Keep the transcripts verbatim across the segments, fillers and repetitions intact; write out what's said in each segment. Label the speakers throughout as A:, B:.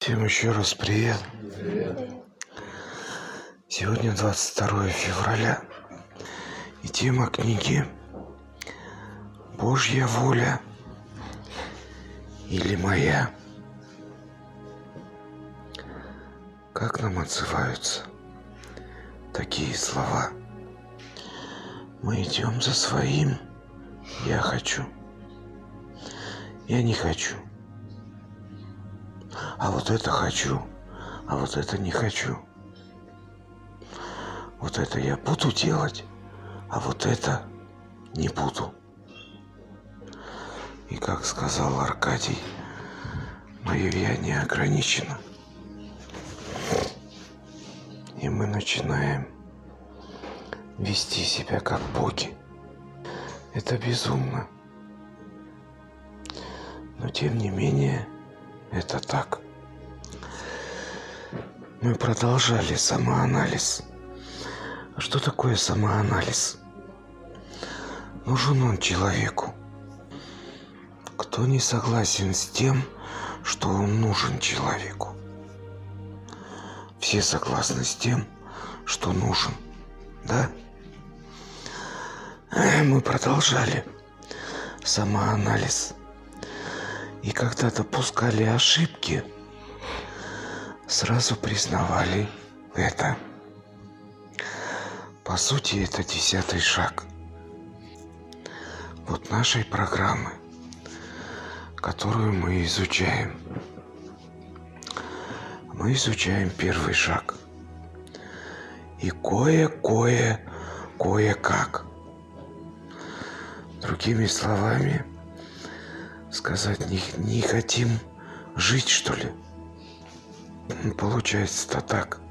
A: Всем еще раз привет. Сегодня двадцать второе февраля, и тема книги «Божья воля или моя». Как нам отзываются такие слова? Мы идем за своим. Я хочу. Я не хочу. А вот это хочу, а вот это не хочу. Вот это я буду делать, а вот это не буду. И как сказал Аркадий, мое я не ограничено. И мы начинаем вести себя как боги. Это безумно. Но тем не менее, это так. Мы продолжали самоанализ. А что такое самоанализ? Нужен он человеку. Кто не согласен с тем, что он нужен человеку? Все согласны с тем, что нужен, да? Мы продолжали самоанализ. И когда допускали ошибки, сразу признавали это. По сути, это десятый шаг вот нашей программы, которую мы изучаем. Мы изучаем первый шаг. И кое-кое, кое-как. Другими словами, сказать не, не хотим жить, что ли? Получается-то так.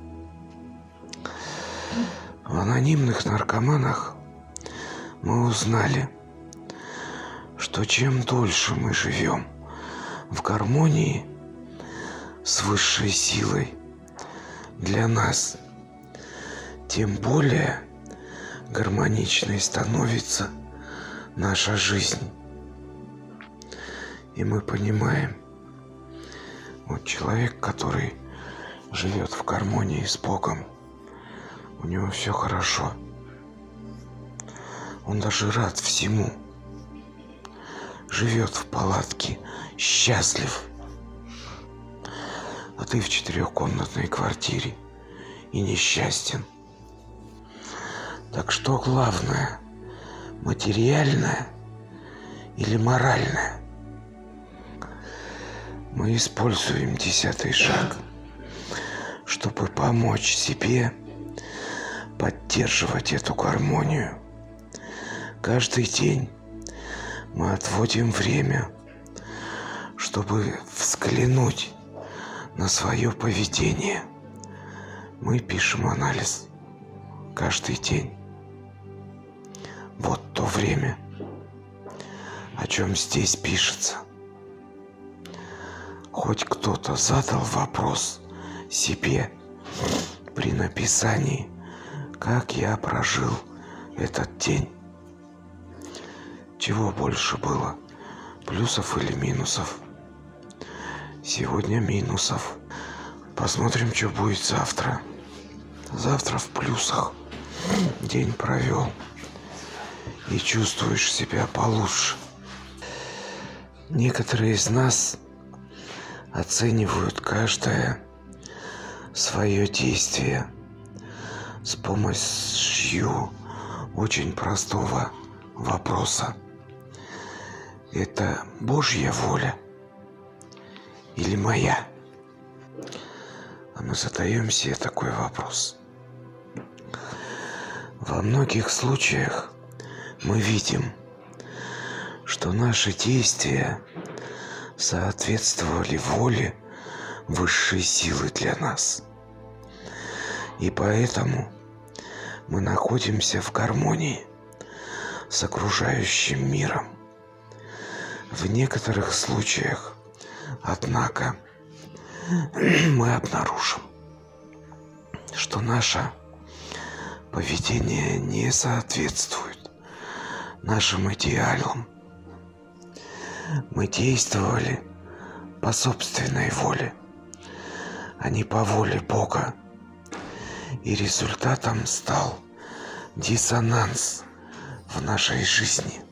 A: В анонимных наркоманах мы узнали, что чем дольше мы живем в гармонии с высшей силой для нас, тем более гармоничной становится наша жизнь. И мы понимаем, вот человек, который живет в гармонии с Богом, у него все хорошо. Он даже рад всему. Живет в палатке, счастлив. А ты в четырехкомнатной квартире и несчастен. Так что главное, материальное или моральное? Мы используем десятый шаг, чтобы помочь себе поддерживать эту гармонию. Каждый день мы отводим время, чтобы взглянуть на свое поведение. Мы пишем анализ каждый день. Вот то время, о чем здесь пишется. Хоть кто-то задал вопрос себе при написании, как я прожил этот день. Чего больше было, плюсов или минусов? Сегодня минусов. Посмотрим, что будет завтра. Завтра в плюсах. День провел. И чувствуешь себя получше. Некоторые из нас оценивают каждое свое действие с помощью очень простого вопроса. Это Божья воля или моя? А мы задаем себе такой вопрос. Во многих случаях мы видим, что наши действия соответствовали воле высшей силы для нас. И поэтому мы находимся в гармонии с окружающим миром. В некоторых случаях, однако, мы обнаружим, что наше поведение не соответствует нашим идеалам. Мы действовали по собственной воле, а не по воле Бога. И результатом стал диссонанс в нашей жизни.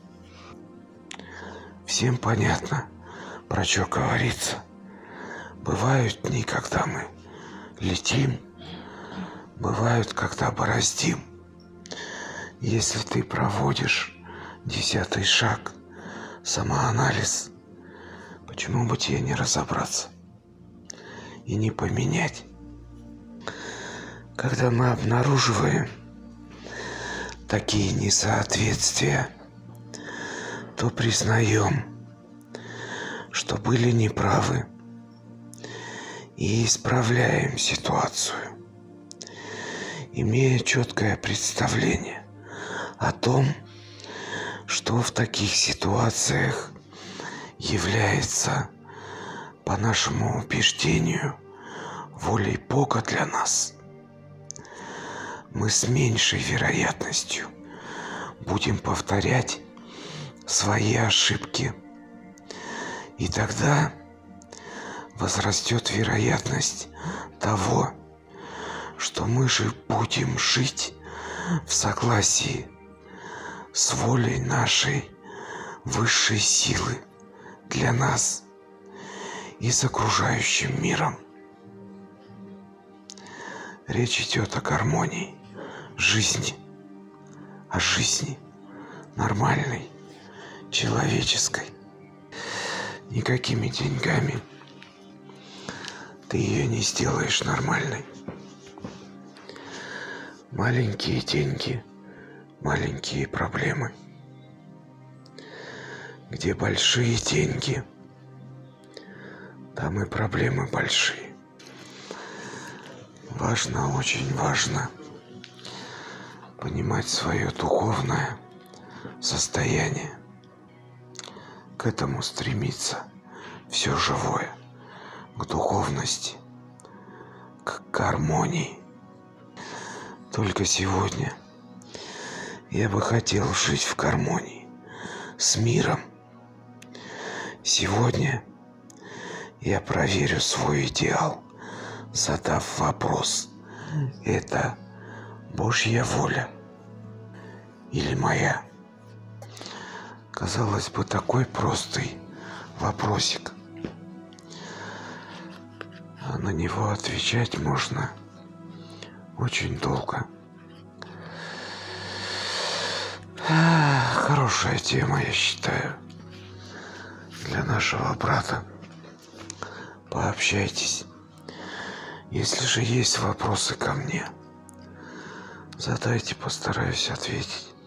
A: Всем понятно, про что говорится. Бывают дни, когда мы летим, бывают, когда бороздим. Если ты проводишь десятый шаг, самоанализ, почему бы тебе не разобраться и не поменять? Когда мы обнаруживаем такие несоответствия, то признаем, что были неправы, и исправляем ситуацию, имея четкое представление о том, что в таких ситуациях является, по нашему убеждению, волей Бога для нас. Мы с меньшей вероятностью будем повторять свои ошибки, и тогда возрастет вероятность того, что мы же будем жить в согласии с волей нашей высшей силы для нас и с окружающим миром. Речь идет о гармонии жизни, о жизни нормальной, человеческой. Никакими деньгами ты ее не сделаешь нормальной. Маленькие деньги, маленькие проблемы. Где большие деньги, там и проблемы большие. Важно, очень важно понимать свое духовное состояние. К этому стремиться все живое, к духовности, к гармонии. Только сегодня я бы хотел жить в гармонии с миром. Сегодня я проверю свой идеал, задав вопрос: это Божья воля или моя? Казалось бы, такой простый вопросик. А на него отвечать можно очень долго. Хорошая тема, я считаю, для нашего брата. Пообщайтесь. Если же есть вопросы ко мне, задайте, постараюсь ответить.